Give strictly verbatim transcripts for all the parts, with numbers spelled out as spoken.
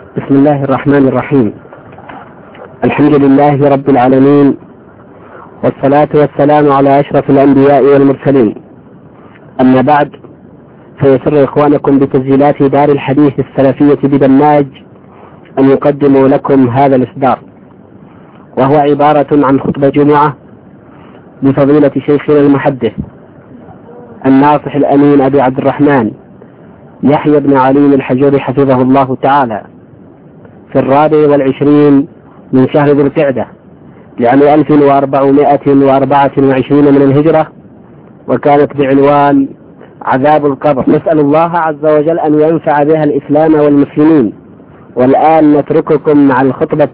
بسم الله الرحمن الرحيم. الحمد لله رب العالمين، والصلاة والسلام على أشرف الأنبياء والمرسلين. أما بعد، فيسر إخوانكم بتسجيلات دار الحديث السلفية بدماج أن يقدموا لكم هذا الإصدار، وهو عبارة عن خطبة جمعة لفضيلة شيخنا المحدث الناصح الأمين أبي عبد الرحمن يحيى بن علي الحجوري حفظه الله تعالى في الرابع والعشرين من شهر ذي القعدة لعام ألف وأربعمائة وأربعة وعشرين من الهجرة، وكانت بعنوان عذاب القبر. نسأل الله عز وجل أن ينفع بها الإسلام والمسلمين. والآن نترككم مع الخطبة.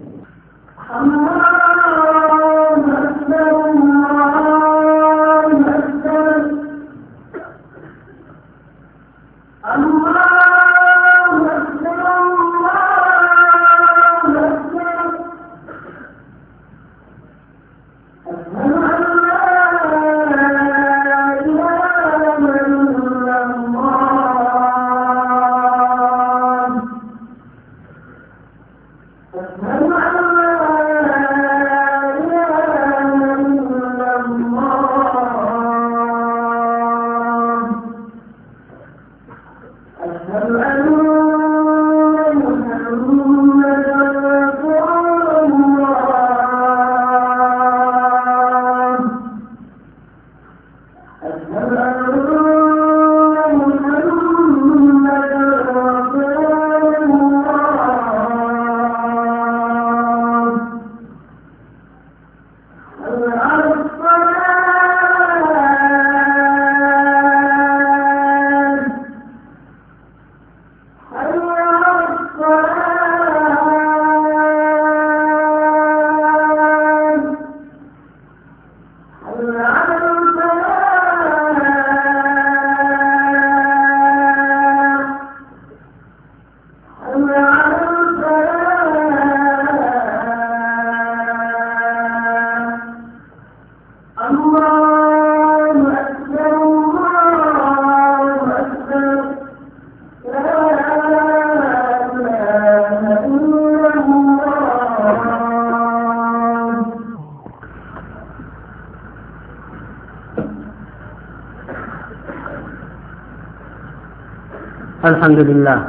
الحمد لله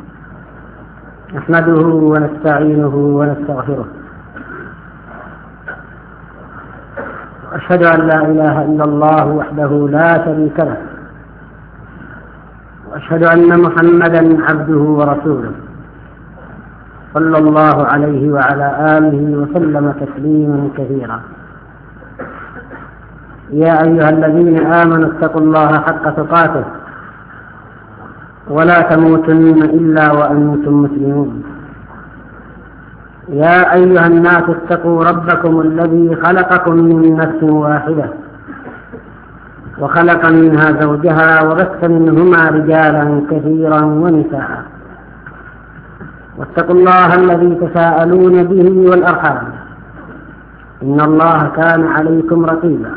نحمده ونستعينه ونستغفره، أشهد أن لا إله إلا الله وحده لا شريك له، وأشهد أن محمدا عبده ورسوله صلى الله عليه وعلى آله وسلم تسليما كثيرا. يا أيها الذين آمنوا اتقوا الله حق تقاته ولا تموتن إلا وأنتم مسلمون. يا أيها الناس اتقوا ربكم الذي خلقكم من نفس واحدة وخلق منها زوجها وبث منهما رجالا كثيرا ونساء، واتقوا الله الذي تساءلون به والأرحام إن الله كان عليكم رقيبا.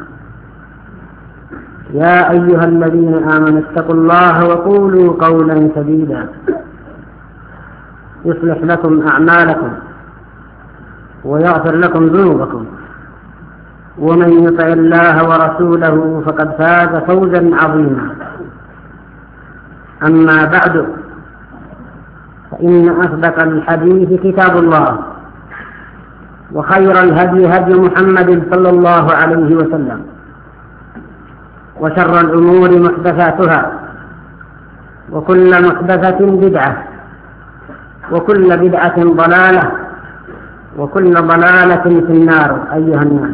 يا أيها الذين آمنوا اتقوا الله وقولوا قولا سديدا يصلح لكم أعمالكم ويغفر لكم ذنوبكم، ومن يطع الله ورسوله فقد فاز فوزا عظيما. أما بعد، فإن أصدق الحديث كتاب الله، وخير الهدي هدي محمد صلى الله عليه وسلم، وشر الأمور محدثاتها، وكل محدثة بدعة، وكل بدعة ضلالة، وكل ضلالة في النار. أيها الناس،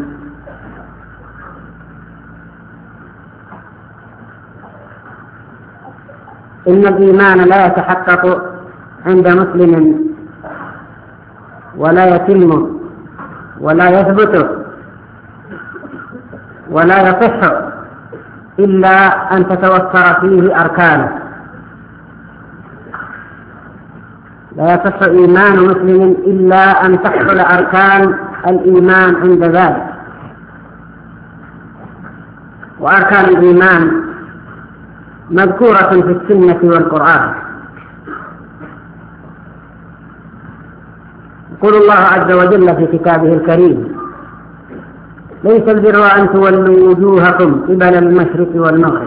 إن الإيمان لا يتحقق عند مسلم ولا يتم ولا يثبت ولا يصح إلا أن تتوفر فيه أركانه. لا يصح إيمان مسلم إلا أن تحصل أركان الإيمان عند ذلك. وأركان الإيمان مذكورة في السنة والقرآن، يقول الله عز وجل في كتابه الكريم: ليس البر أن تولوا وجوهكم قبل المشرق والمغرب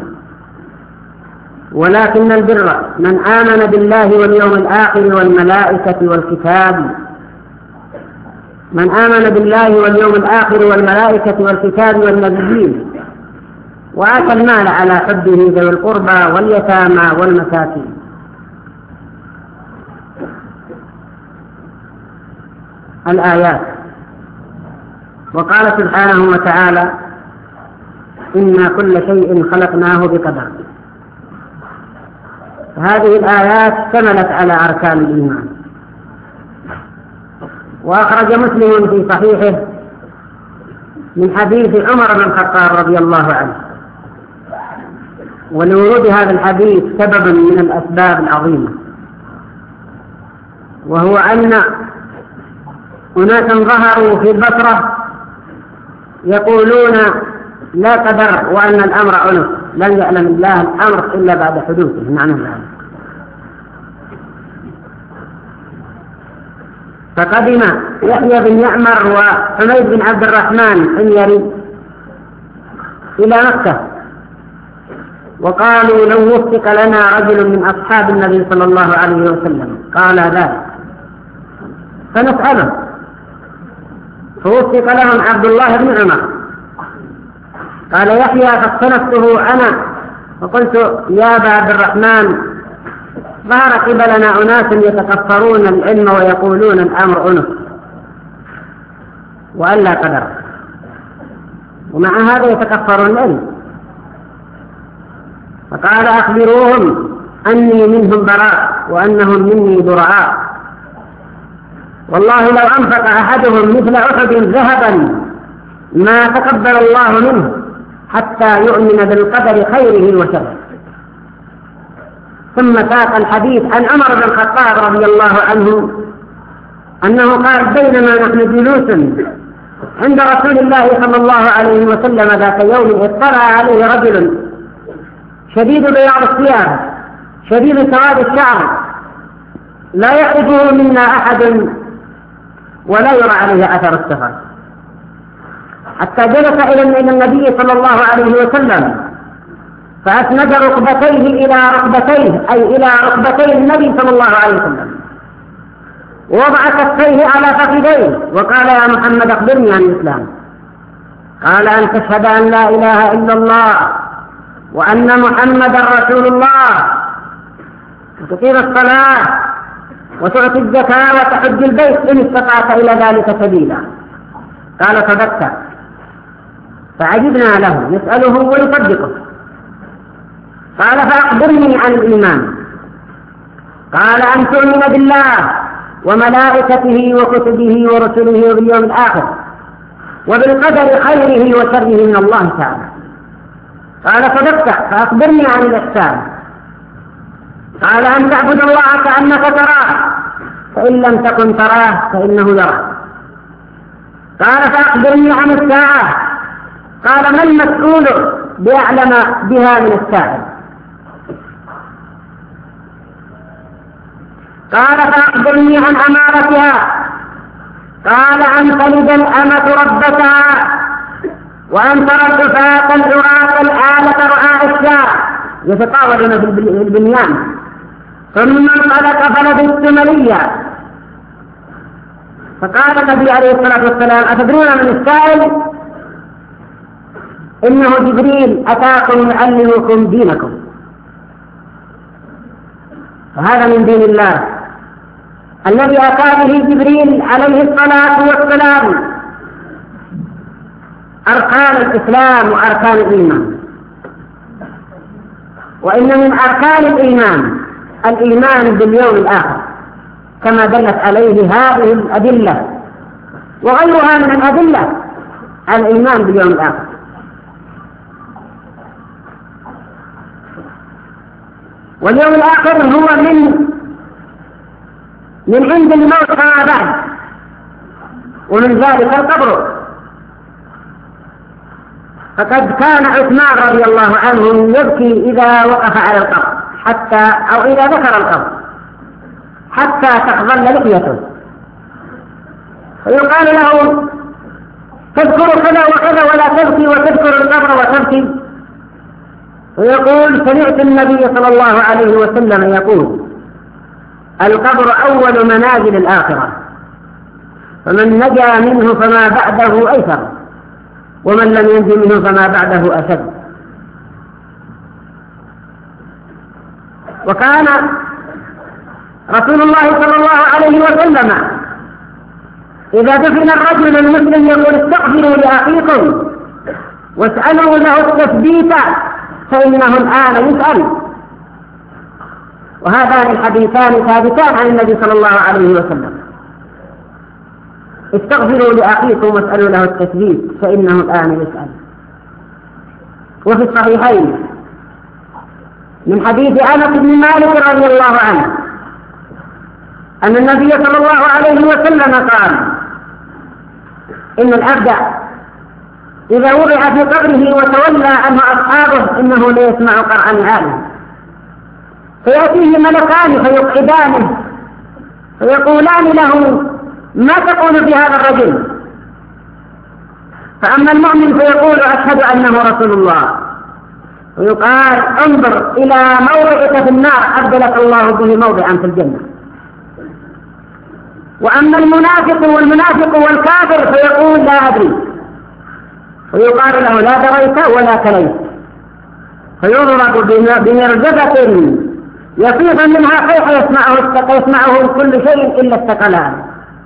ولكن البر من آمن بالله واليوم الآخر والملائكة والكتاب من آمن بالله واليوم الآخر والملائكة والكتاب والنبيين وآتى المال على حبه ذوي القربى واليتامى والمساكين. الآيات. وقال سبحانه وتعالى: إنا كل شيء خلقناه بقدر. هذه الآيات اشتملت على أركان الإيمان. وأخرج مسلم في صحيحه من حديث عمر بن الخطاب رضي الله عنه، ولورود هذا الحديث سبب من الأسباب العظيمة، وهو أن أناسا ظهروا في البصرة يقولون لا قدر وأن الأمر عنف، لن يعلم الله الأمر إلا بعد حدوثه. معنى ذلك فقدم يحيى بن يعمر وحميد بن عبد الرحمن حميري إلى مكة وقالوا: لو وفق لنا رجل من أصحاب النبي صلى الله عليه وسلم قال ذلك فنسأله. فوفق لهم عبد الله بن عمر. قال يحيى: فاصطنفته أنا وقلت: يا أبا عبد الرحمن، ظهر قبلنا أناس يتكفرون العلم ويقولون الأمر أنف وألا قدر، ومع هذا يتكفرون العلم. فقال: أخبروهم أني منهم براء وأنهم مني براء، والله لو أنفق أحدهم مثل أحد ذهبا ما تقبل الله منه حتى يؤمن بالقدر خيره وشره. ثم ساق الحديث عن عمر بن الخطاب رضي الله عنه أنه قال: بينما نحن جلوس عند رسول الله صلى الله عليه وسلم ذات يوم اطلع عليه رجل شديد بياض الثياب شديد سواد الشعر لا يعرفه منا أحد ولا يرى عليه أثر السفر، حتى جلس إلى النبي صلى الله عليه وسلم فأسند ركبتيه إلى ركبتيه أي إلى ركبتي النبي صلى الله عليه وسلم، ووضع كفيه على فخذيه وقال: يا محمد أخبرني عن الإسلام. قال: أن تشهد أن لا إله إلا الله وأن محمدا رسول الله وتقيم الصلاة وتعطي الزكاة وتحج البيت إن استطعت إلى ذلك سبيلا. قال: صدقت. فعجبنا له نسأله ويصدقه. قال: فأخبرني عن الإيمان. قال: أن تؤمن بالله وملائكته وكتبه ورسله وباليوم الآخر وبالقدر خيره وشره من الله تعالى. قال: صدقت. فأخبرني عن الإحسان. قال: أن تعبد الله كأنك تراه فإن لم تكن تراه فإنه يراك. قال: فأخبرني عن الساعة. قال: ما المسؤول بأعلم بها من السائل. قال: فأخبرني عن أمارتها. قال: أن تلد الأمة ربتها وأن ترى الحفاة العراة الآلة رعاء الشاة يتطاولون في البنيان. ثم انطلق فلبثت مليا. فقال النبي عليه الصلاة والسلام: أتدرون من السائل؟ إنه جبريل أتاكم يعلمكم دينكم. وهذا من دين الله الذي أتى به جبريل عليه الصلاة والسلام أركان الإسلام وأركان الإيمان. وإن من أركان الإيمان الإيمان باليوم الآخر كما دلت عليه هذه الأدلة وغيرها من الأدلة الإيمان باليوم الآخر. واليوم الآخر هو من من عند الموت ما بعد، ومن ذلك القبر. فقد كان عثمان رضي الله عنه يبكي إذا وقف على القبر حتى أو إذا ذكر القبر حتى تخضل لحيته، فيقال له تذكر كذا وكذا ولا تبكي وتذكر القبر وتبكي، ويقول سمعت النبي صلى الله عليه وسلم يقول القبر أول منازل الآخرة، فمن نجا منه فما بعده أيسر، ومن لم ينج منه فما بعده أشد. وكان رسول الله صلى الله عليه وسلم إذا دفن الرجل المسلم يقول استغفروا لأخيكم واسألوا له التثبيت فإنه الآن يسأل. وهذان الحديثان ثابتان عن النبي صلى الله عليه وسلم، استغفروا لأخيكم واسألوا له التثبيت فإنه الآن يسأل. وفي الصحيحين من حديث أنس بن مالك رضي الله عنه أن النبي صلى الله عليه وسلم قال إن العبد إذا وضع في قبره وتولى عنه أصحابه إنه ليسمع قرع نعاله، فيأتيه ملكان فيقعدانه فيقولان له ما تقول في هذا الرجل؟ فأما المؤمن فيقول أشهد أنه رسول الله، ويقال انظر إلى موضعك في النار أبدلك الله به موضعا في الجنة. وأما المنافق والمنافق والكافر فيقول لا أدري، ويقال له لا دريت ولا كليت، فيضرب بمرجبة يفيض منها حيث يسمعه, يسمعه كل شيء إلا الثقلان،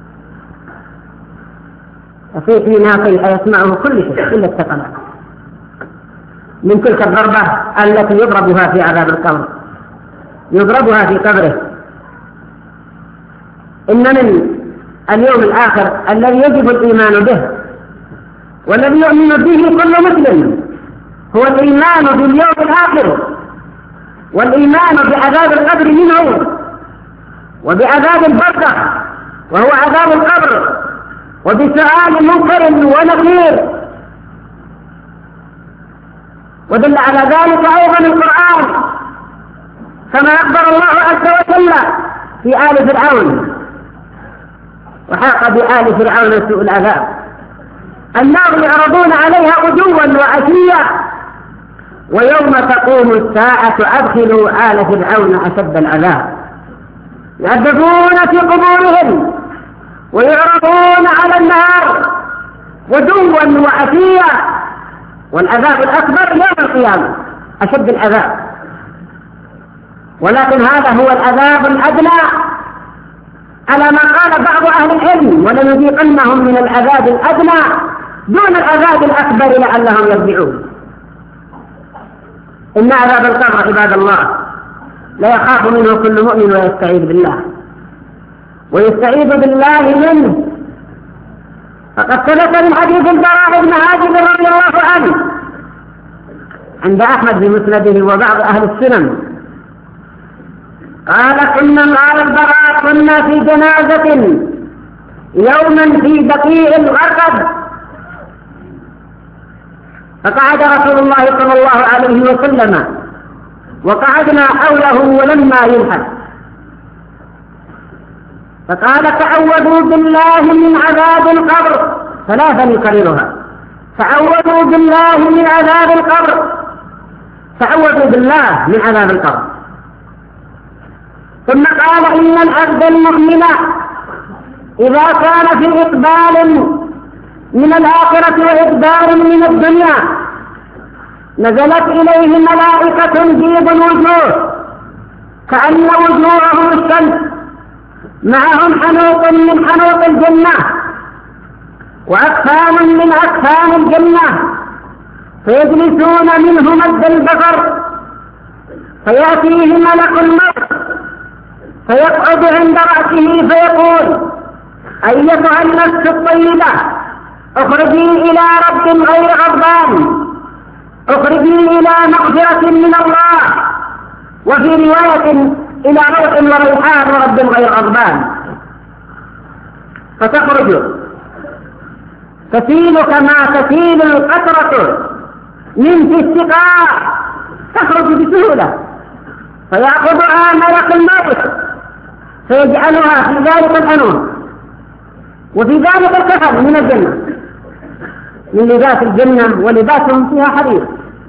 يفيض منها حيث يسمعه كل شيء إلا الثقلان من تلك الضربة التي يضربها في عذاب القبر، يضربها في قبره. إن من اليوم الآخر الذي يجب الإيمان به والذي يؤمن به كل مسلم هو الإيمان باليوم الآخر، والإيمان بعذاب القبر منه، وبعذاب البرزخ وهو عذاب القبر، وبسؤال منكر ونكير. ودل على ذلك أيضا القرآن كما أخبر الله عز وجل في آل فرعون، وحاق بآل فرعون سوء العذاب، النار يعرضون عليها غدوا وعشيا ويوم تقوم الساعة أدخلوا آل فرعون أشد العذاب، يعذبون في قبورهم ويعرضون على النار غدوا وعشيا، والعذاب الأكبر يوم القيامة أشد العذاب. ولكن هذا هو العذاب الأدنى على ما قال بعض أهل العلم، ولنذيقنهم من العذاب الأدنى دون العذاب الأكبر لعلهم يرجعون. إن عذاب القبر عباد الله لا يخاف منه كل مؤمن ويستعيذ بالله ويستعيذ بالله منه. فقد ثبت من حديث البراء بن عازب رضي الله عنه عند أحمد بمسنده وبعض أهل السنن قال كنا قال البراء كنا في جنازة يوما في بقيع الغرقد، فقعد رسول الله صلى الله عليه وسلم وقعدنا حوله ولما يلحق، فقال تعوذوا بالله من عذاب القبر ثلاثا يكررها، تعوذوا بالله من عذاب القبر، تعوذوا بالله من عذاب القبر. ثم قال إن العبد المؤمن إذا كان في إقبال من الآخرة وإدبار من الدنيا نزلت إليه ملائكة بيض الوجوه كأن وجوههم الشمس، معهم حنوط من حنوط الجنة وأكفان من أكفان الجنة، فيجلسون منه مد البصر، فيأتيه ملك الموت فيقعد عند رأسه فيقول أيتها النفس الطيبة اخرجي إلى رب غير غضبان، اخرجي إلى مغفرة من الله، وفي رواية إلى روح وريحان ورب غير غضبان، فتخرج تسيل كما تسيل القطرة من في السقاء، تخرج بسهولة، فيأخذها ملك الموت فيجعلها في ذلك الحنون وفي ذلك الكفن من الجنة، من لباس الجنة ولباسهم فيها حرير.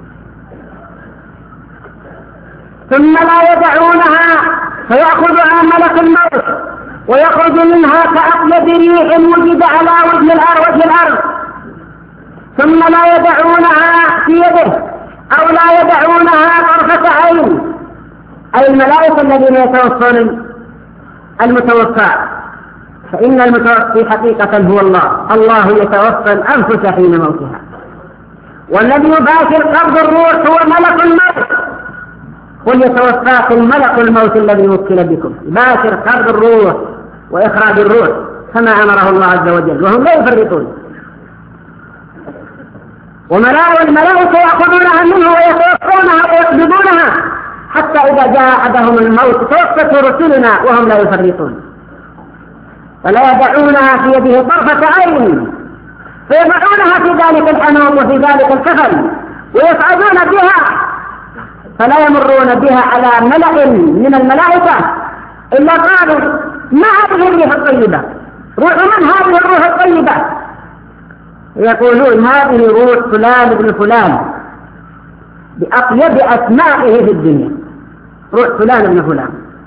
ثم لا يدعونها فيأخذها ملك الموت ويخرج منها كأطيب ريح وجد على وجه الأرض, وجه الأرض ثم لا يدعونها في يده أو لا يدعونها طرفة عين، أي الملائكة الذين يتوفون المتوفى، فإن المتوفي حقيقة هو الله. الله يتوفى الأنفس حين موتها، والذي يباشر قبض الروح هو ملك الموت. قل يتوفاكم ملك الموت الذي وكل بكم، يباشر قبض الروح وإخراج الروح كما أمره الله عز وجل، وهم لا يفرطون. والملائكة يأخذونها منه ويتوفونها ويقبضونها حتى إذا جاء أحدهم الموت توفته رسلنا وهم لا يفرطون. ولا يدعونها في يده طرفة عين فيضعونها في ذلك الحنوط وفي ذلك الكفن ويصعدون بها، فلا يمرون بها على ملأ من الملائكة إلا قالوا ما هذه الروح الطيبة، روح من هذه الروح الطيبة؟ يقولون هذه روح فلان ابن فلان بأطيب أسمائه في الدنيا، روح فلان ابن فلان.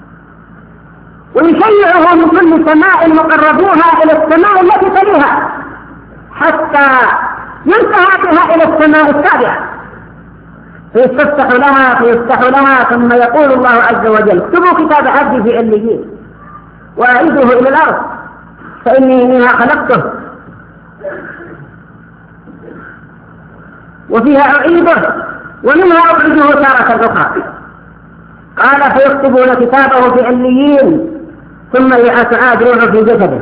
ويشيعه من كل سماء مقربوها إلى السماء التي تليها حتى ينتهى بها إلى السماء السابعة، فيستفتح لها فيفتح لها ثم يقول الله عز وجل اكتبوا كتاب عبدي في عليين وأعيده إلى الأرض فإني منها خلقته وفيها أعيده ومنها أخرجه تارة أخرى. قال فيكتبون كتابه في عليين ثم يعاد روحه في جسده.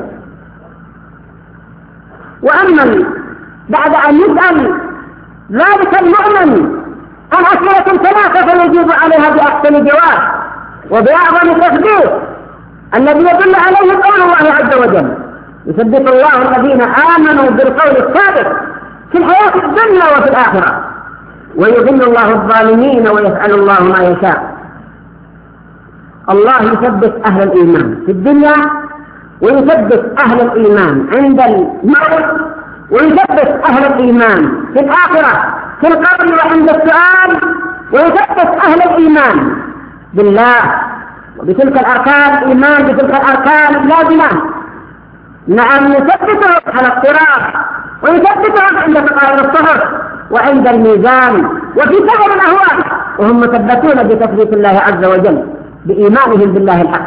وأما بعد أن يسأل ذلك المؤمن عن أسئلة ثلاثة فيجيب عليها بأحسن جواب وبأعظم تثبيت الذي يدل عليه قول الله عز وجل يثبت الله الذين آمنوا بالقول الثابت في الحياة الدنيا وفي الآخرة ويذل الله الظالمين ويفعل الله ما يشاء. الله يثبت أهل الإيمان في الدنيا ويثبت أهل الإيمان عند الموت ويثبت أهل الإيمان في الآخرة في القبر وعند السؤال، ويثبت أهل الإيمان بالله وبتلك الأركان الإيمان بتلك الأركان اللازمة. نعم يثبتهم على الصراط ويثبتهم عند تقارير الصهر وعند الميزان وفي سائر الأهوال، وهم مثبتون بتثبيت الله عز وجل بإيمانهم بالله الحق.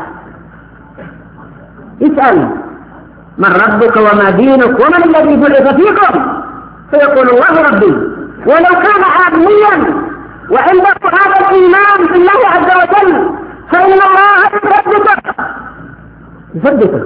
اسأل من ربك وما دينك ومن الذي بعث فيكم فيقول الله ربي، ولو كان عاميا وعنده هذا الإيمان بالله عز وجل فإن الله يثبته يثبته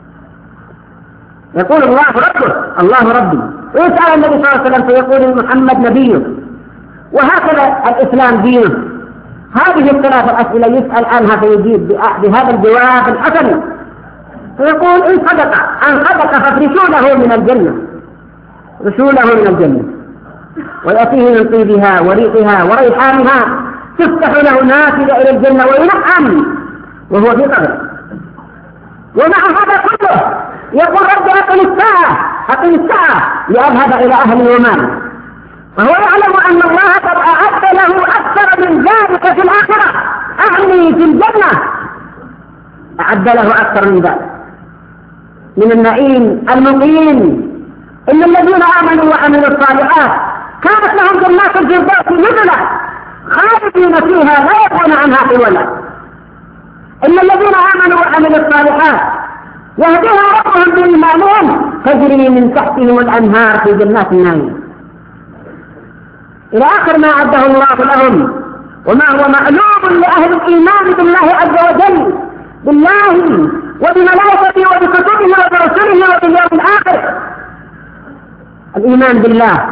يقول الله ربه الله ربي. ويسأل النبي صلى الله عليه وسلم فيقول محمد نبيه، وهكذا الإسلام دينه. هذه الثلاث أسئلة يسأل عنها فيجيب بهذا الجواب الحسن فيقول إن صدق أن صدق فافرشوا من الجنة، رسوله من الجنة ويأتيه من طيبها وريقها وريحانها تفتح له نافذة إلى الجنة وينعم وهو في قبر. ومع هذا كله يقول رب أقم الساعة أقم الساعة لأذهب إلى أهلي ومالي، وهو يعلم أن الله قد أعد له أكثر من ذلك في الآخرة، أعني في الجنة أعد له أكثر من ذلك من النعيم المقيم. إن الذين آمنوا وعملوا الصالحات كانت لهم جنات الفردوس نزلا خالدين فيها لا يبغون عنها حولا. إن الذين آمنوا وعملوا الصالحات يهديها ربهم بإيمانهم تجري من تحتهم الأنهار في جنات النعيم إلى آخر ما أعده الله لهم، وما هو معلوم لأهل الإيمان بالله عز وجل بالله وبملائكته وبكتبه وبرسله وباليوم الآخر. الإيمان بالله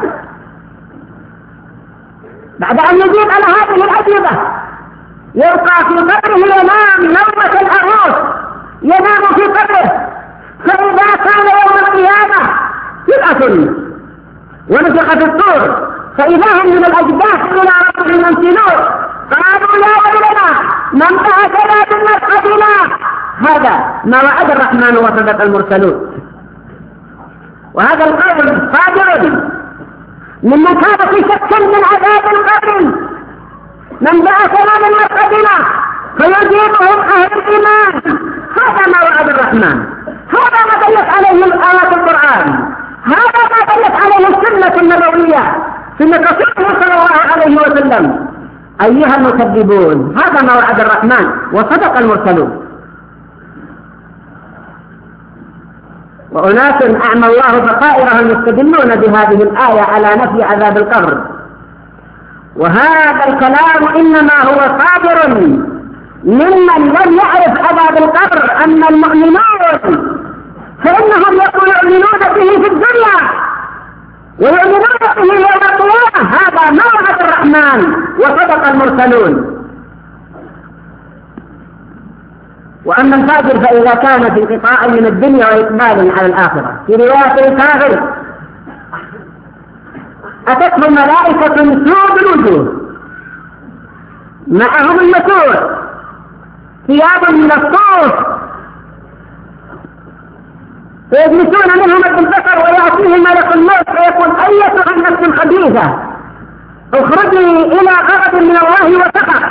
بعد أن يجيب على هذه الأجوبة يبقى في قبره ينام نومة العروس، ينام في قبره، فإذا كان يوم القيامة يبعث ونفخ في الصور فإذا هم من الأجداث إلى ربهم ينسلون قالوا يا ويلنا من بعثنا من مرقدنا. هذا ما وعد الرحمن وصدق المرسلون. وهذا القول صادر ممن كان في شك من عذاب القبر، من بعثنا من مرقدنا فيجيبهم أهل الإيمان. هذا ما وعد الرحمن، هذا ما دلت عليه آيات القرآن، هذا ما دلت عليه السنة النبوية سنة رسوله صلى الله عليه وسلم. أيها المكذبون، هذا ما وعد الرحمن وصدق المرسلون. وأناس أعمى الله بصائرهم يستدلون بهذه الآية على نفي عذاب القبر، وهذا الكلام إنما هو صادر ممن لم يعرف عذاب القبر. أما المؤمنون فإنهم يؤمنون به في الدنيا ويؤمنون به يوم القيامة. هذا ما وعد الرحمن وصدق المرسلون. وأما الفاجر فإذا كان في انقطاع من الدنيا وإقبال على الآخرة. في رواية الكافر أتته ملائكة سود الوجوه معهم المسور ثياب من الصوف فيجلسون منهم البصر ويأتيه ملك الموت فيقول أيتها النفس الخبيثة اخرجي إلى غضب من الله وسخط،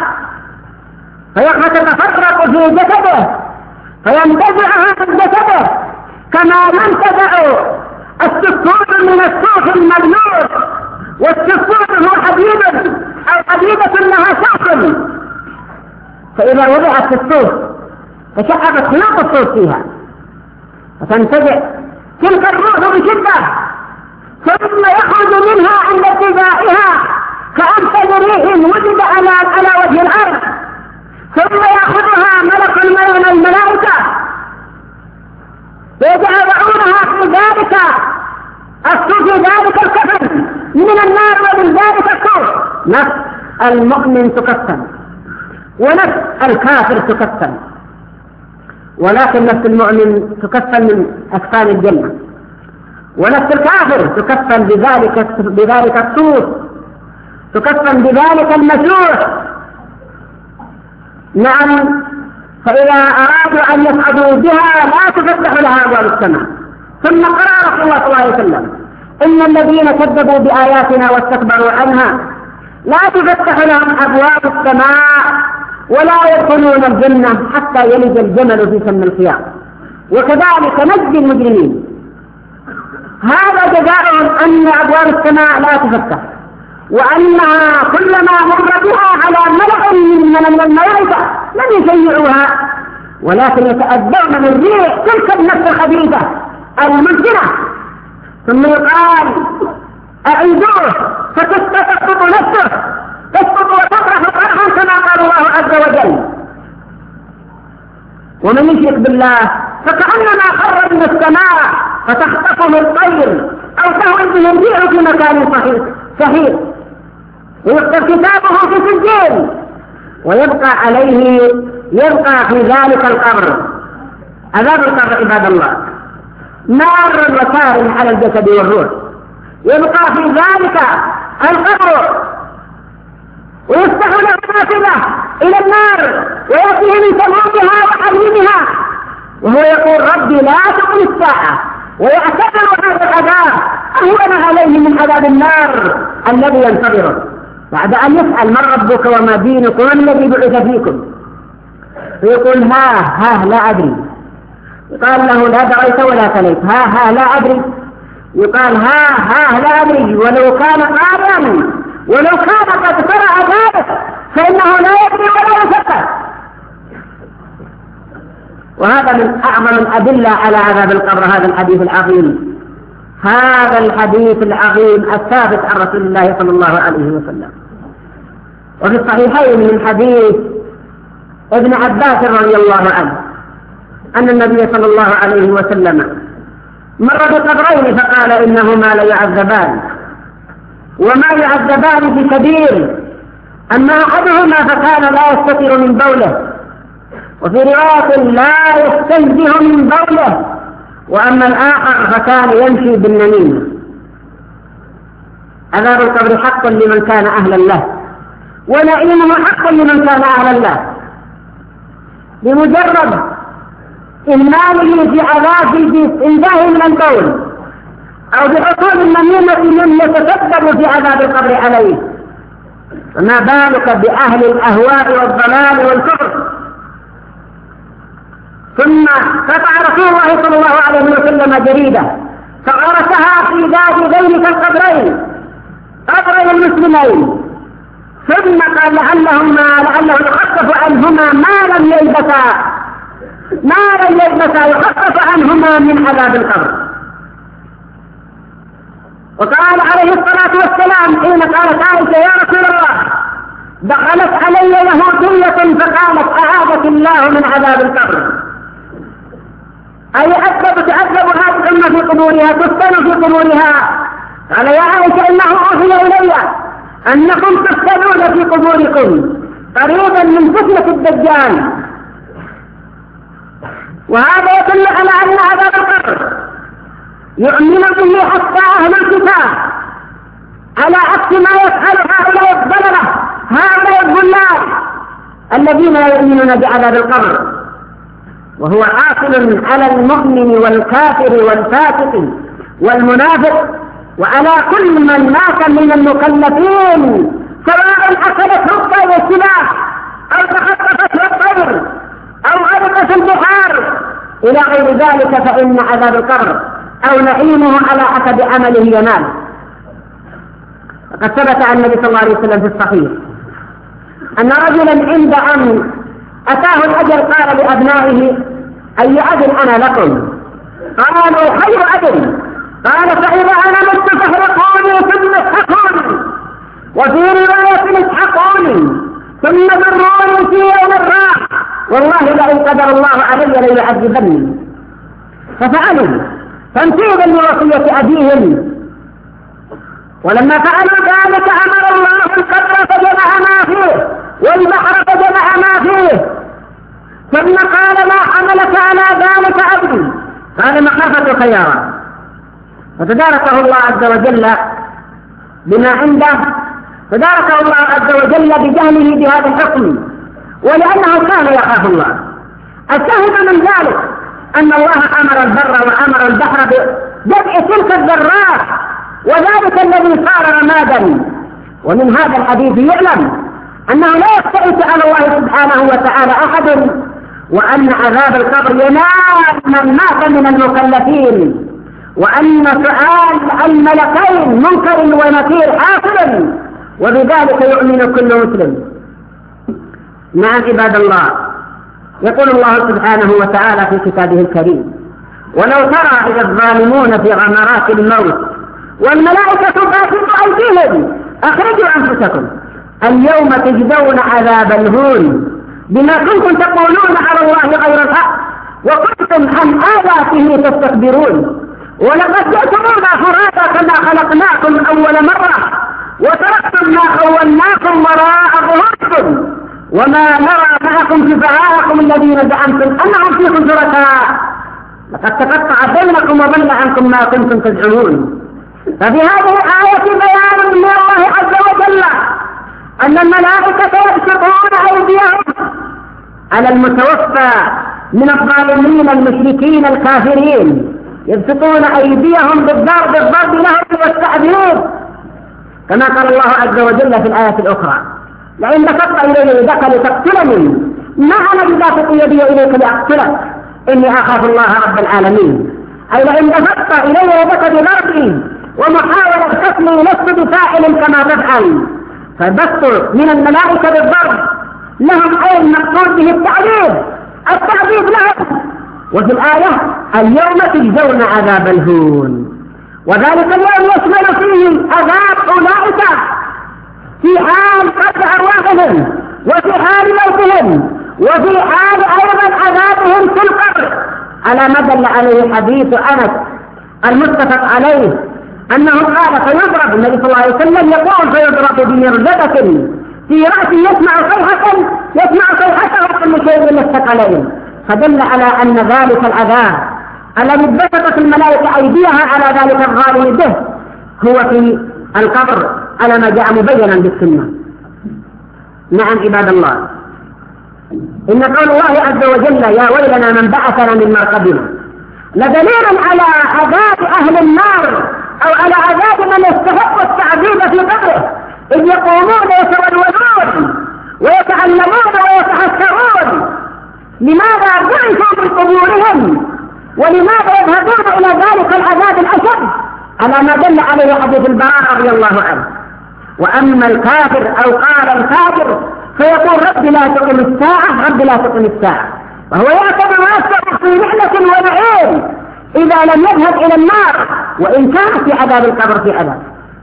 فيتفرق في جسده فينتزعها من جسده كما ينتزع السكون من الصوف المبلول، والسكون هو حديد أو حديدة لها شوك، فإذا وضعت في الصوف تشعبت خيوط الصوف فيها فتنتزع تلك الروح بشدة، ثم يخرج منها عند اتجاهها كأمثل ريح وجد على على وجه الأرض، ثم يأخذها ملك من الملائكة فيجعلونها في ذلك الصوف، في ذلك الكفن من النار ومن ذلك الصوف. نفس المؤمن تكفن ونفس الكافر تكفن، ولكن نفس المؤمن تكفن من أكفان الجنة، ونفس الكافر تكفن بذلك بذلك الصوف، تكفن بذلك المسوح. نعم، فإذا أرادوا أن يصعدوا بها لا تفتح لها أبواب السماء. ثم قرأ رسول الله صلى الله عليه وسلم إن الذين كذبوا بآياتنا واستكبروا عنها لا تفتح لهم أبواب السماء ولا يدخلون الجنة حتى يلج الجمل في سم الخياط، وكذلك نجزي المجرمين. هذا جزاؤهم أن أبواب السماء لا تفتح، وأنها كلما مر بها على ملأ من الملائكة لم يشيعوها ولكن يتأذون من ريح تلك النفس الخبيثة المنزلة، ثم يقال أعيدوه فتسقط نفسه تسقط وتفرح فرحا كما قال الله عز وجل. ومن يشرك بالله فكأنما خر من السماء فتخطفه الطير أو تهوي به الريح في مكان صحيح صحيح ويكتب كتابه في سجين ويبقى عليه يبقى في ذلك القبر. عذاب القبر عباد الله نار وسار على الجسد والروح، يبقى في ذلك القبر ويفتح له نافذة إلى النار ويأتيه من سمومها وحميمها وهو يقول ربي لا تقم الساعة، ويعتبر هذا العذاب أهون عليه من عذاب النار الذي ينتظره بعد أن يسأل من ربك وما دينك وما الذي بعث فيكم، فيقول ها ها لا أدري، يقال له لا دريت ولا تليت، ها ها لا أدري، يقال ها ها لا أدري، ولو كان قارئا ولو كان قد قرأ ذلك فإنه لا يدري ولا يفكر. وهذا من أعظم الأدلة على عذاب القبر هذا الحديث العظيم، هذا الحديث العظيم الثابت عن رسول الله صلى الله عليه وسلم. وفي الصحيحين من حديث ابن عباس رضي الله عنه أن النبي صلى الله عليه وسلم مر بقبرين فقال إنهما ليعذبان وما يعذبان في كبير، أما أحدهما فكان لا يستتر من بوله، وفي رواية لا يستنزه من بوله، وأما الآخر فكان يمشي بالنميمة. عذاب القبر حق لمن كان أهلا له، ونعيمه حق لمن كان أهلا له. بمجرد إهماله في عذاب في إنزاه من البول أو بحصول النميمة من يتسبب في عذاب القبر عليه، فما بالك بأهل الأهواء والضلال والكفر. ثم قطع رسول الله صلى الله عليه وسلم جريدة فغرسها في ذات ذلك القبرين، قبري المسلمين، ثم قال لعلهما لعله يخفف عنهما ما لم يلبسا ما لم يلبسا يخفف عنهما من عذاب القبر. وقال عليه الصلاة والسلام حين قالت عائشة يا رسول الله دخلت علي يهودية فقالت أعاذك الله من عذاب القبر، أي أكذب تعذب هذه الأمة في قبورها، تفتن في قبورها. قال يا عائشة إنه أوحي إلي أنكم تفتنون في قبوركم قريبا من فتنة الدجال، وهذا يدل على أن عذاب القبر يؤمن به حتى أهل الكتاب، على عكس ما يفعل هؤلاء الضللة هؤلاء الضلال الذين لا يؤمنون بعذاب القبر، وهو حاصل على المؤمن والكافر والفاسق والمنافق وعلى كل من مات من المكلفين، سواء أكلته الطير السلاح أو تخطفته الطير أو غرقت البحار إلى غير ذلك، فإن عذاب القبر أو نعيمه على حسب عمله ينال. وقد ثبت عن النبي صلى الله عليه وسلم في الصحيح أن رجلا عند أن أتاه الأجل قال لأبنائه أي أجل أنا لكم؟ قالوا خير أجل. قال فإذا أنا مت فاحرقوني ثم اسحقوني، وفي رواية اسحقوني ثم بروني في يوم الراح، والله لئن قدر الله علي ليعذبني. ففعلوا تنفيذا لوصية أبيهم، ولما فعلوا ذلك أمر الله القبر فجمع ما فيه والبحر فجمع ما فيه، ثم قال ما حملك على ذلك عبدي؟ قال مخافة خيارا. فتداركه الله عز وجل بما عنده، تداركه الله عز وجل بجهله بهذا الحكم، ولأنه كان يخاف الله. الشاهد من ذلك أن الله أمر البر وأمر البحر بدفع تلك الذرات، وذلك الذي صار رمادا. ومن هذا الحديث يعلم أنه لا يفتئت على الله سبحانه وتعالى أحد، وأن عذاب القبر ينال من مات من المكلفين، وأن سؤال الملكين منكر ونكير حاصل، وبذلك يؤمن كل مسلم. نعم عباد الله، يقول الله سبحانه وتعالى في كتابه الكريم ولو ترى إذا الظالمون في غمرات الموت والملائكة باسطوا أيديهم أخرجوا أنفسكم اليوم تجزون عذاب الهون بما كنتم تقولون على الله غير الحق وكنتم عن آياته تستكبرون ولقد جئتمونا فرادا كما خلقناكم أول مرة وتركتم ما خولناكم وراء ظهوركم وما نرى معكم شفعاءكم الذين زعمتم أنهم فيكم شركاء لقد تقطع بينكم وضل عنكم ما كنتم تزعمون. ففي هذه الآية بيان من الله عز وجل أن الملائكة يبسطون أيديهم على المتوفى من الظالمين المشركين الكافرين، يبسطون أيديهم بالضرب بالضرب لهم والتعذيب، كما قال الله عز وجل في الآية الأخرى لئن بسطت إلي يدك لتقتلني ما أنا بباسط يدي إليك لأقتلك إني أخاف الله رب العالمين. أي لئن بسطت إلي يدك بضربي ومحاولة قتلي لست بفاعل كما تفعل. فالبسط من الملائكة بالضرب لهم أي المقصود به التعذيب التعذيب لهم. وفي الآية اليوم تجزون عذاب الهون، وذلك اليوم يشمل فيه عذاب أولئك في حال قطع أرواحهم وفي حال موتهم وفي حال أيضا عذابهم في القبر، على ما دل عليه حديث أنس المتفق عليه أنه قال فيضرب النبي صلى الله عليه وسلم يقول فيضرب بمرزبة في رأسه يسمع صيحة يسمع صيحته كل شيء من الثقلين، فدل على أن ذلك العذاب الذي بسطت الملائكة أيديها على ذلك الظالم به هو في القبر على ما جاء مبينا بالسنة. نعم عباد الله، إن قول الله عز وجل يا ويلنا من بعثنا من مرقدنا لدليل على عذاب أهل النار أو على عذاب من يستحق التعذيب في قبره، إذ يقومون يتولولون ويتعلمون ويتحسرون لماذا بعثوا من قبورهم ولماذا يذهبون إلى ذلك العذاب الأشد، على ما دل عليه حديث البراء رضي الله عنه. وأما الكافر أو قال الكافر فيقول رب لا تقم الساعة، رب لا تقم الساعة، وهو يعتبر ويستغرق في نعمة ونعيم إذا لم يذهب إلى النار، وإن كان في عذاب القبر في عذاب.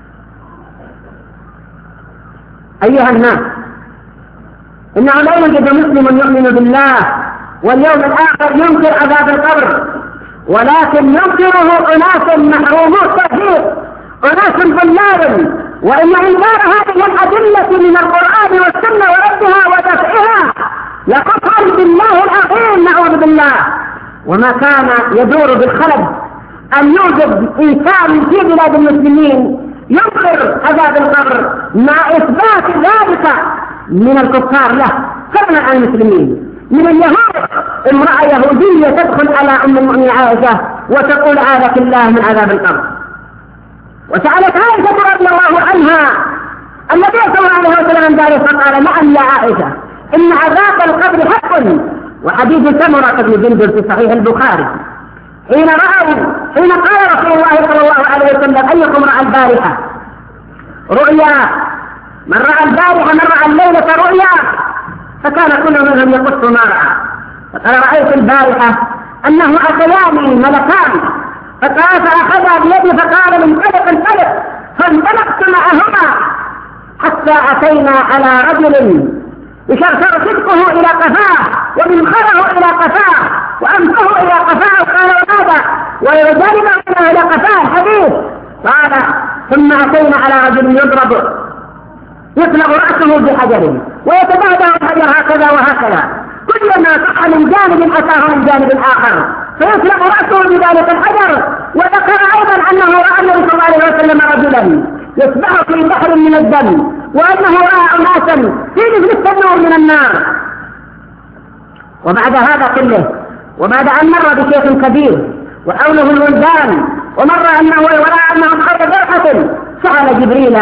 أيها الناس، إنه لا يوجد مسلم يؤمن بالله واليوم الآخر ينكر عذاب القبر، ولكن ينكره أناس محرومو التوحيد، أناس ضلال، وإن إنكار هذه الأدلة من القرآن والسنة وردها ودفعها لكفر بالله العظيم نعوذ بالله. وما كان يدور بالخلد أن يوجد إنسان في بلاد المسلمين ينكر عذاب القبر مع إثبات ذلك من الكفار له فضلا عن المسلمين. من اليهود امرأة يهودية تدخل على أم المؤمنين عائشة وتقول عاذك الله من عذاب القبر، وسألت عائشة رضي الله عنها النبي صلى الله عليه وسلم ذلك فقال نعم يا عائشة إن عذاب القبر حق. وحديث سمرة بن جندب في صحيح البخاري حين رأوا حين قال رسول الله صلى الله عليه وسلم أيكم رأى البارحة رؤيا، من رأى البارحة من رأى الليلة رؤيا، فكان كل منهم يقص ما رأى. فقال رأيت البارحة أنه أتياني ملكان، فقال فأخذها بيدي فقال انطلق انطلق، فانطلقت معهما حتى أتينا على رجل يشرشر صدقه إلى قفاه ومنخره إلى قفاه وأنفه إلى قفاه، قال وماذا ويجانبه إلى قفاه الحديث. قال ثم أتينا على رجل يضرب يطلق رأسه بحجر ويتبادى الحجر هكذا وهكذا، كلما صح من جانب أتاه من جانب آخر فيطلق رأسه بذلك الحجر. وذكر أيضا أنه رأى النبي صلى الله عليه وسلم رجلا يسبح في بحر من الدم، وأنه رأى أناسا في مثل التنور من النار. وبعد هذا كله، وبعد أن مر بشيخ كبير وحوله الولدان، ومر أنه ورأى أنهم خير فرحة، سأل جبريل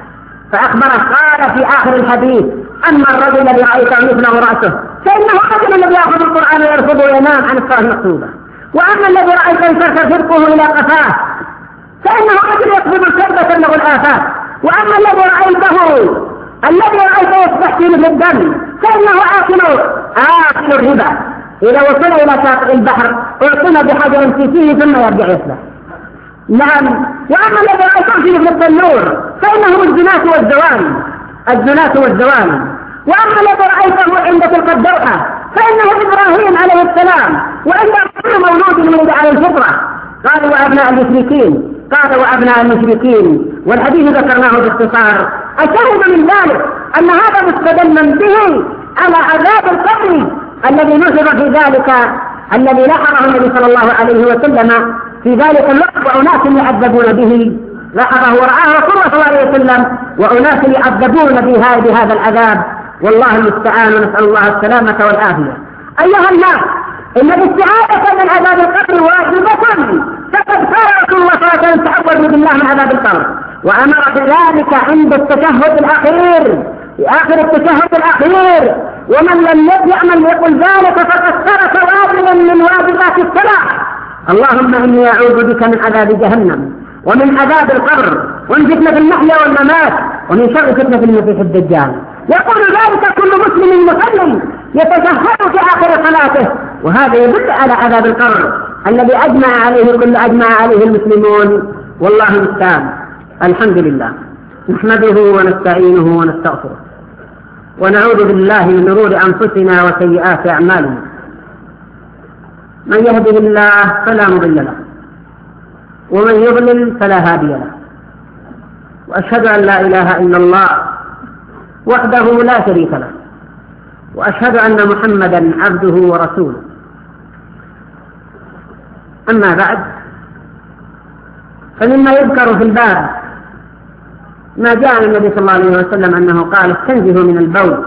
فأخبره قال في آخر الحديث أما الرجل الذي رأيته يفلغ رأسه فإنه الرجل الذي يأخذ القرآن ويرفض وينام عن الصلاة المكتوبة، وأما الذي رأيته ينكسر فرقه إلى قفاه فإنه رجل يقبض الكرب تبلغ الآفات، وأما الذي رأيته الذي رأيته يسبح في مثل الدم فإنه آكل آكل الربا، إذا وصل إلى شاطئ البحر أعطنا بحجر في فيه ثم يرجع يسبح. نعم. وأما الذي رأيته في مثل التنور فإنه الزنات والزوان الزنات والزوان. وأما الذي رأيته عند تلك الدوحة فإنه إبراهيم عليه السلام، وإنه كل مولود ولد على الفطرة. قالوا وأبناء المشركين، قال وأبناء المشركين، والحديث ذكرناه باختصار. الشاهد من ذلك أن هذا مستدل به على عذاب القبر الذي نصب في ذلك الذي لاحظه النبي صلى الله عليه وسلم في ذلك الوقت، وأناس يعذبون به لاحظه ورآه رسول الله صلى الله عليه وسلم، وأناس يعذبون بهذا العذاب، والله المستعان، ونسأل الله السلامة والعافية. أيها الناس، إن الاستعاذة من عذاب القبر واجبة، فقد قال رسول الله صلى الله عليه وسلم تعوذوا بالله من عذاب القبر، وأمر بذلك عند التشهد الأخير، في آخر التشهد الأخير. ومن لم يعمل يقول ذلك فقد ترك واجبا من واجبات الصلاة. اللهم إني أعوذ بك من عذاب جهنم ومن عذاب القبر ومن فتنة المحيا والممات ومن شر فتنة المسيح الدجال. يقول ذلك كل مسلم مسلم يتشهد في آخر صلاته، وهذا يدل على عذاب القبر الذي أجمع عليه كل أجمع عليه المسلمون، والله المستعان. الحمد لله، نحمده ونستعينه ونستغفره، ونعوذ بالله من شرور أنفسنا وسيئات أعمالنا. من يهده الله فلا مضل له، ومن يضلل فلا هادي له، وأشهد أن لا إله إلا الله وحده لا شريك له، وأشهد أن محمدا عبده ورسوله. أما بعد، فمما يذكر في الباب ما جاء عن النبي صلى الله عليه وسلم أنه قال استنزهوا من البول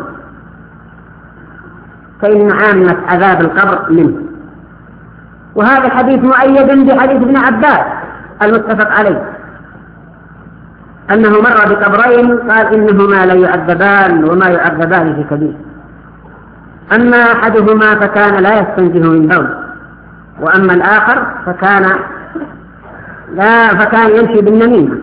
فإن عامة عذاب القبر منه. وهذا الحديث مؤيد بحديث ابن عباس المتفق عليه أنه مر بقبرين قال إنهما لا يعذبان وما يعذبان في كبير، أما أحدهما فكان لا يستنزه من بول، وأما الآخر فكان لا فكان يمشي بالنميمة.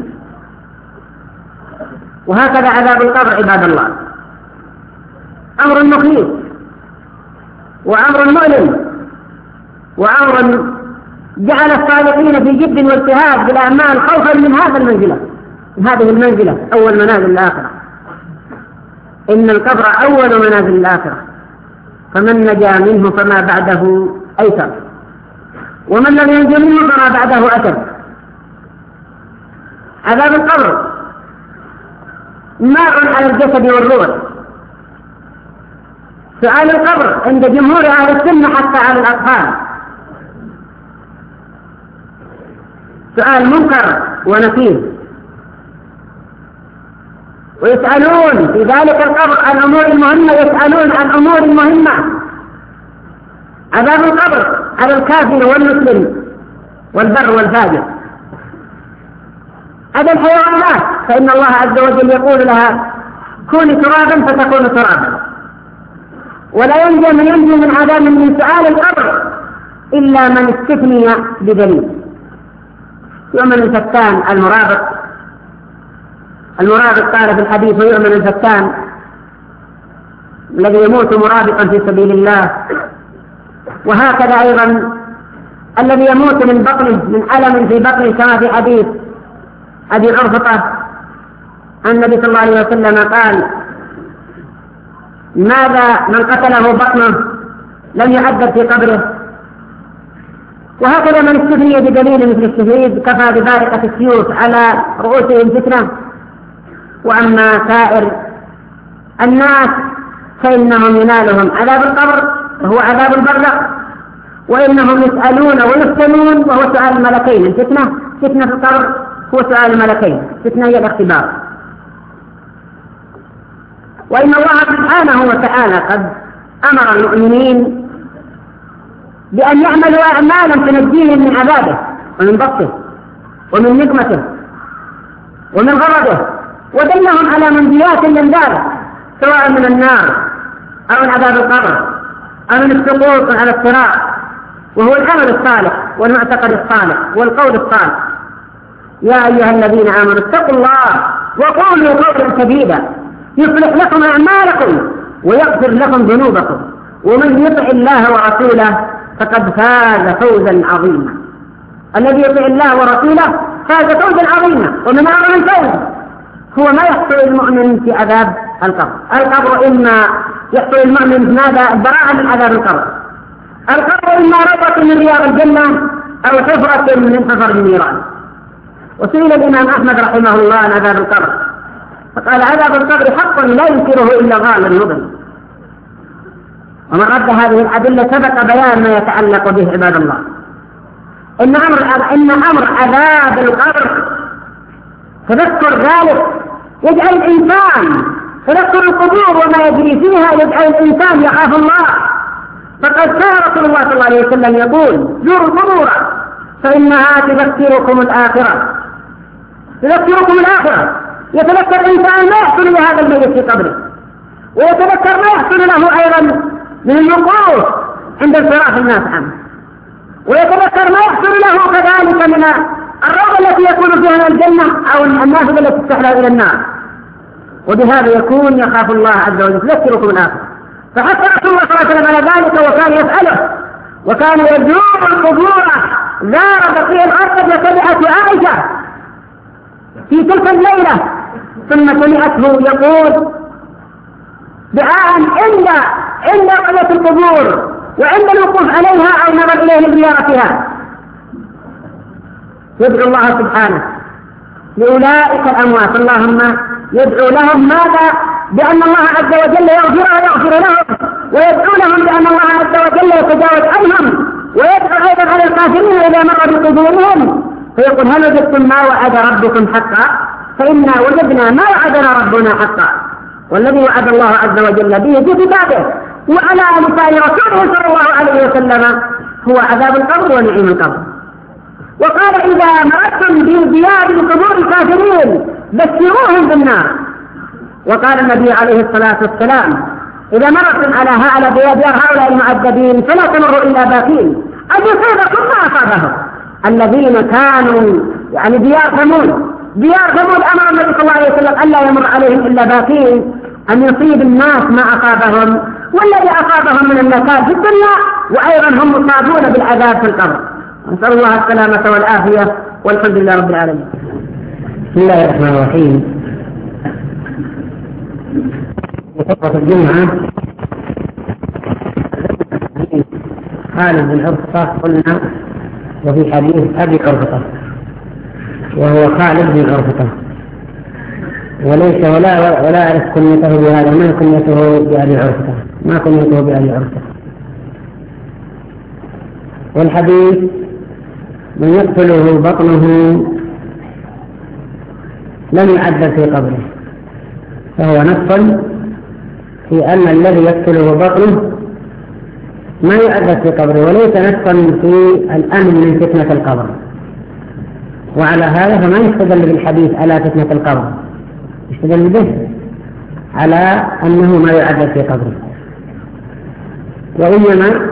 وهكذا عذاب القبر عباد الله أمر مخيف وأمر مؤلم وأمر جعل الصادقين في جد واجتهاد بالأعمال خوفا من هذا المنزلة من هذه المنزلة أول منازل الآخرة. إن القبر أول منازل الآخرة، فمن نجا منه فما بعده أيسر، ومن لم ينج منه فما بعده أسر. عذاب القبر نار على الجسد والروح. سؤال القبر عند جمهور أهل السنة حتى على الأطفال سؤال منكر ونكير، ويسألون في ذلك القبر عن أمور المهمة، يسألون عن أمور المهمة. عذاب القبر على الكافر والمسلم والبر والفاجر. هذا الحيوانات فإن الله عز وجل يقول لها كوني ترابا فتكون ترابا، ولا ينجى من ينجو من عذاب من سؤال القبر إلا من استثني بدليل. يؤمن الفتان المرابط المرابط قال في الحديث ويؤمن الفتان الذي يموت مرابطا في سبيل الله. وهكذا أيضا الذي يموت من بطنه من ألم في بطنه كما في حديث أبي عرفطة النبي صلى الله عليه وسلم قال ماذا من قتله بطنه لم يعذب في قبره. وهكذا من استثني بدليل مثل الشهيد كفى ببارقة السيوف على رؤوسهم فتنة. وأما سائر الناس فإنهم ينالهم عذاب القبر وهو عذاب البرزخ، وإنهم يسألون ويفتنون وهو سؤال الملكين. الفتنة فتنة في القبر هو سؤال الملكين، فتنة هي الاختبار. وإن الله سبحانه وتعالى قد أمر المؤمنين بأن يعملوا أعمالا تنجيهم من عذابه ومن بطشه ومن نقمته ومن غضبه، ودلهم على منجيات من ذلك سواء من النار أو من عذاب القبر أو من السقوط على الصراط، وهو العمل الصالح والمعتقد الصالح والقول الصالح. يا أيها الذين آمنوا اتقوا الله وقولوا قولا سديدا يصلح لكم أعمالكم ويغفر لكم ذنوبكم ومن يطع الله ورسوله فقد فاز فوزا عظيما. الذي يطع الله ورسوله فاز فوزا عظيما. ومن أعظم الفوز هو ما يحصل المؤمن في عذاب القبر. القبر إما يحصل المؤمن ماذا؟ البراءة من عذاب القبر. القبر إما روضة من رياض الجنة أو حفرة من حفر النيران. وسئل الإمام أحمد رحمه الله عن عذاب القبر فقال عذاب القبر حق لا ينكره إلا غال مضل. ومن رد هذه الأدلة سبق بيان ما يتعلق به عباد الله. إن أمر إن أمر عذاب القبر تذكر ذلك يجعل الإنسان تذكر القبور وما يجري فيها يجعل الإنسان يخاف الله. فقد كان رسول الله صلى الله عليه وسلم يقول زوروا القبور فإنها تذكركم الآخرة تذكركم الآخرة. يتذكر الإنسان ما يحصل لهذا الميت في قبره، ويتذكر ما يحصل له أيضا من الوقوف عند انصراف الناس عنه، ويتذكر ما يحصل له كذلك من الروضة التي يكون فيها الجنة أو النافذة التي تحلى إلى النار. وبهذا يكون يخاف الله عز وجل تذكركم الآخرة. فحتى رسول الله صلى الله عليه وسلم على ذلك وكان يفعله، وكان يزور القبور. زار بقيع الأرض وتبعت عائشة في تلك الليلة ثم سمعته يقول دعاء عند عند رؤية القبور وعند الوقوف عليها أو نظر إليه لزيارتها، يدعو الله سبحانه لأولئك الأموات اللهم يدعو لهم ماذا؟ بأن الله عز وجل يغفر ويغفر لهم، ويدعو لهم بأن الله عز وجل يتجاوز عنهم، ويدعو أيضا على الكافرين إذا مر بقبورهم فيقول هل وجدتم ما وعد ربكم حقا؟ فإنا وجدنا ما وعدنا ربنا حقا. والذي وعد الله عز وجل به في كتابه وعلى لسان رسوله صلى الله عليه وسلم هو عذاب القبر ونعيم القبر. وقال إذا مررتم بديار قبور الكافرين بشروهم بالنار. وقال النبي عليه الصلاة والسلام إذا مرتم على على ديار هؤلاء المعذبين فلا تمروا إلا باكين أن يصيبكم ما أصابهم. الذين كانوا يعني ديار ثمود ديار ثمود أمر النبي صلى الله عليه وسلم ألا يمر عليهم إلا باكين، أن يصيب الناس ما أصابهم والذي أصابهم من النكال في الدنيا، وأيضا هم مصابون بالعذاب في القبر. نسأل الله السلامة والعافية والحمد لله رب العالمين. بسم الله الرحمن الرحيم. خطبة الجمعة خالد بن عرفطة قلنا، وفي حديث أبي عرفطة وهو خالد بن عرفطة، وليس ولا ولا أعرف كنيته بهذا، ما كنيته بأبي عرفطة، ما كنيته بأبي عرفطة. والحديث من يقتله بطنه لم يعذب في قبره، فهو نص في أن الذي يقتله بطنه ما يعذب في قبره، وليس نصا في الأمن من فتنة القبر. وعلى هذا فما يستدل بالحديث على فتنة القبر، يستدل به على أنه ما يعذب في قبره. وإنما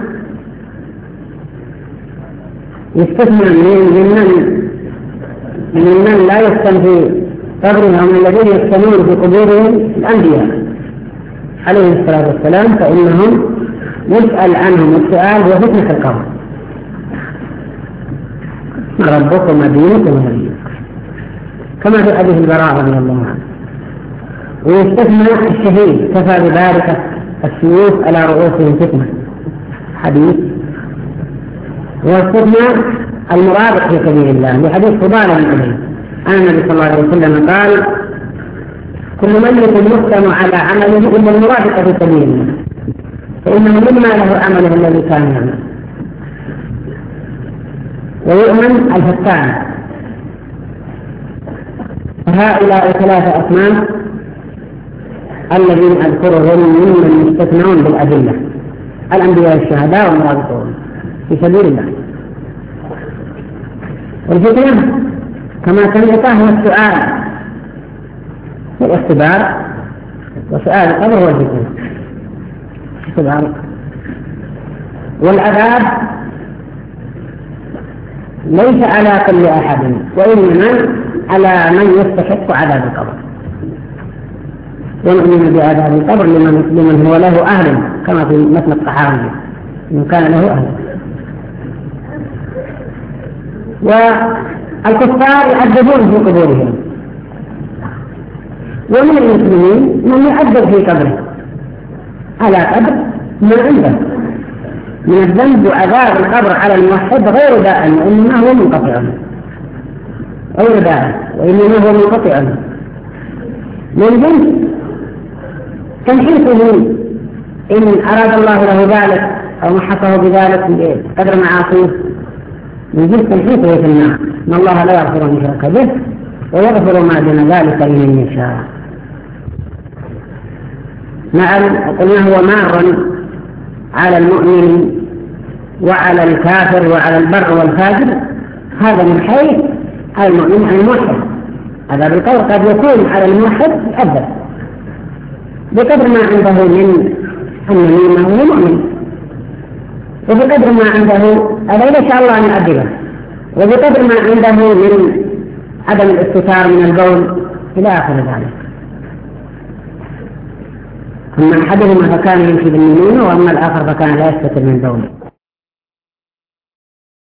يستثنى ممن ممن لا يسكن في قبرهم ومن الذين يسكنون في قبورهم الأنبياء عليه الصلاة والسلام، فإنهم يسأل عنهم السؤال هو فتنة القبر. ربكم دينكم ونبيكم، كما في حديث البراء رضي الله عنه. ويستثنى الشهيد كفى بباركة السيوف على رؤوسهم فتنة، حديث. ويستثنى المرابط في سبيل الله لحديث فضالة بن عبيد أن النبي صلى الله عليه وسلم قال كل ميت يختم على عمله إلا المرابط في سبيل الله، فإنه مما له عمله الذي كان يعمل. ويؤمن الفتان. فهؤلاء ثلاثة أسماء الذين أذكرهم ممن يستثنون بالأدلة، الأنبياء والشهداء والمرابطون في سبيل الله. والفتنة كما سمعته هو السؤال والاختبار، وسؤال القبر هو الفتنة اختبار. والعذاب ليس على كل أحد، وإنما على من يستحق عذاب القبر. ونؤمن بعذاب القبر لمن, لمن هو له أهل، كما في متن الطحاوي من كان له أهل. والكفار يعذبون في قبورهم، ومن المسلمين من يعذب في قبره على قدر ما عنده من الذنب. وعذاب القبر على الموحد غير دائم، وإنما هو منقطع غير دائم وإنما هو منقطع من جنس تنحيفه إن أراد الله له ذلك أو محقه بذلك قدر معاصيه، من جنس تنحيفه في النار. إن الله لا يغفر أن يشرك به ويغفر ما دون ذلك لمن يشاء. نعم، قلنا هو مار على المؤمن وعلى الكافر وعلى البر والفاجر، هذا من حيث المؤمن عن الموحد. هذا بالقول قد يكون على الموحد أبدا بقدر ما عنده من النميمة والمؤمن، وبقدر ما عنده هذا إذا شاء الله أن يؤدبه، وبقدر ما عنده من عدم الاستتار من البول إلى آخر ذلك. أما أحدهما فكان يمشي بالنميمة، وأما الآخر فكان لا يستتر من بوله.